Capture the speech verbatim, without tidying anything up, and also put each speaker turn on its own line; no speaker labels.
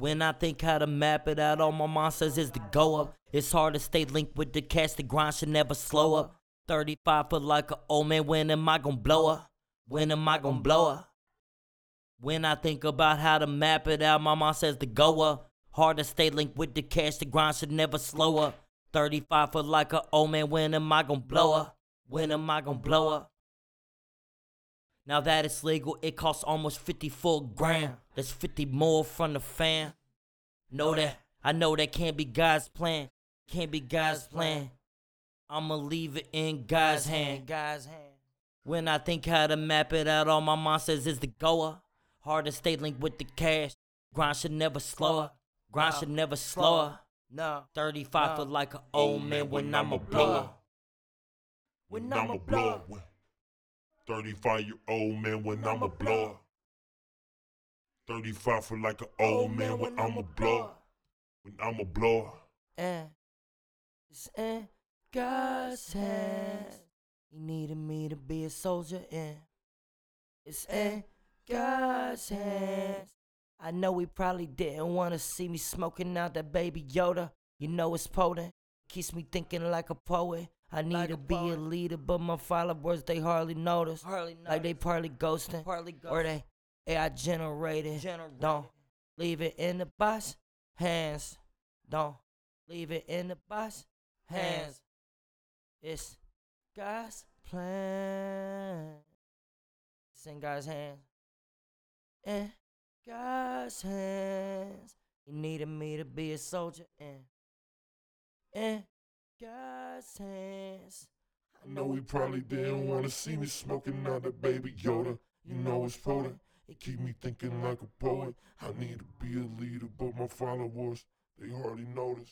When I think how to map it out, all my mind says is to go up. It's hard to stay linked with the cash, the grind should never slow up. thirty-five foot like an old man, when am I gon' blow up? When am I gon' blow up? When I think about how to map it out, my mind says to go up. Hard to stay linked with the cash, the grind should never slow up. thirty-five foot like an old man, when am I gon' blow up? When am I gon' blow up? Now that it's legal, it costs almost fifty-four grand. That's fifty more from the fam. Know that, I know that can't be God's plan. Can't be God's plan. I'ma leave it in God's hand. God's hand. When I think how to map it out, all my mind says is the goer. Hard to stay linked with the cash. Grind should never slow up. Grind should never slow up. No. thirty-five foot like an old man when I'm a blower.
When I'm a blower. thirty-five year old man when I'm a blower. thirty-five for like an old man when I'm a blower. When I'm a blower.
And it's in God's hands. He needed me to be a soldier, and it's in God's hands. I know he probably didn't want to see me smoking out that baby Yoda. You know it's potent, keeps me thinking like a poet. I need like to be poet. a leader, but my followers, they hardly notice. Hardly notice. Like they partly ghosting, partly ghosting. Or they A I generated. generated. Don't leave it in the boss hands. Don't leave it in the boss hands. It's God's plan. It's in God's hands. In God's hands. He needed me to be a soldier. And in God's hands.
I know he probably didn't want to see me smoking out that baby Yoda. You know it's potent. It keep me thinking like a poet. I need to be a leader, but my followers, they hardly notice.